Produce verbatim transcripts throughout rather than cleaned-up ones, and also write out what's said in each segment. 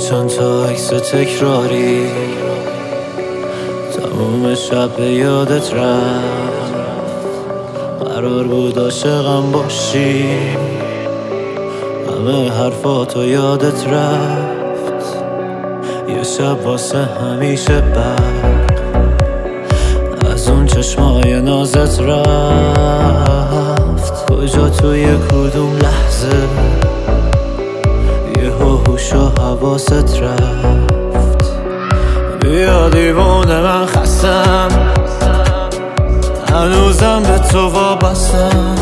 چند تا عکس تکراری تموم شب به یادت رفت. قرار بود عاشقم باشی، همه حرفاتو یادت رفت. یه شب واسه همیشه برق از اون چشمای نازت رفت. کجا توی کدوم لحظه یه هوش و حواست رفت. بیا دیوونه من خستم، هنوزم به تو وابستم.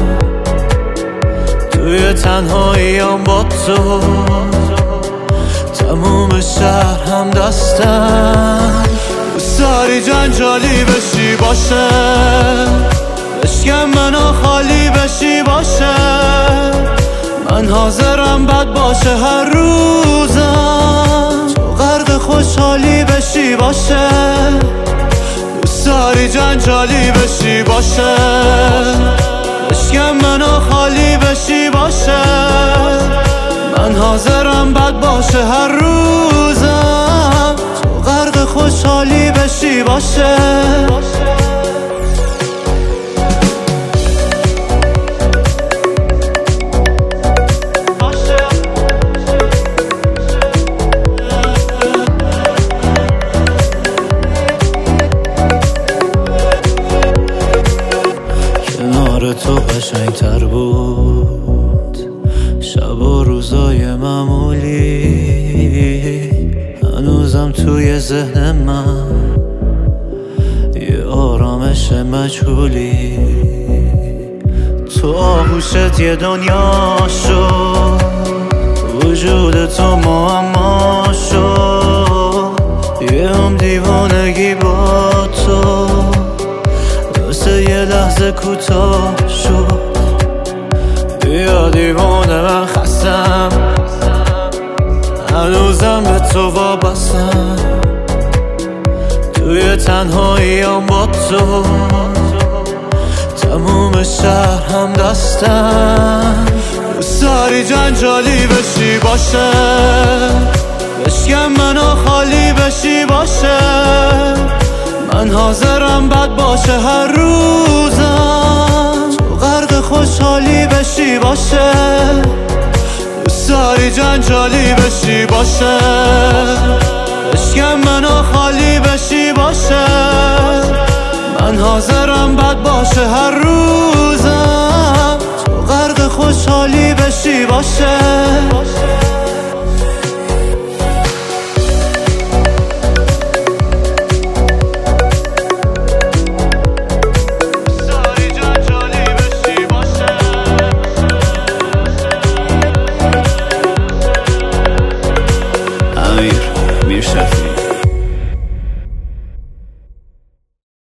توی تنهاییم با تو تموم شهر هم دستم. دوست داری جنجالی بشی باشه، بشکم منو خالی بشی باشه. من حاضرم بد باشه هر روزم، تو غرق خوشحالی بشی باشه. دوست داری جنجالی بشی باشه، بشکم منو خالی بشی باشه. من حاضرم بد باشه هر روزم، تو غرق خوشحالی بشی باشه. تو قشنگتر بود شب و روزای معمولی، هنوزم توی ذهن من یه آرامش مجهولی. تو آغوشت یه دنیا شد، وجود تو معما شد. یه هم دیوانگی با تو واسه یه لحظه کوتاه شد. بیا دیوانه من خستم، هنوزم به تو وابستم. توی تنهاییم با تو تموم شهر هم دستم. دوست داری جنجالی بشی باشه، بشکم منو خالی بشی باشه. من حاضرم بد باشه هر روزم، تو غرق خوشحالی بشی باشه. دوست داری جنجالی بشی باشه، بشکم منو خالی بشی باشه. من حاضرم بد باشه هر روزم، تو غرق خوشحالی بشی باشه.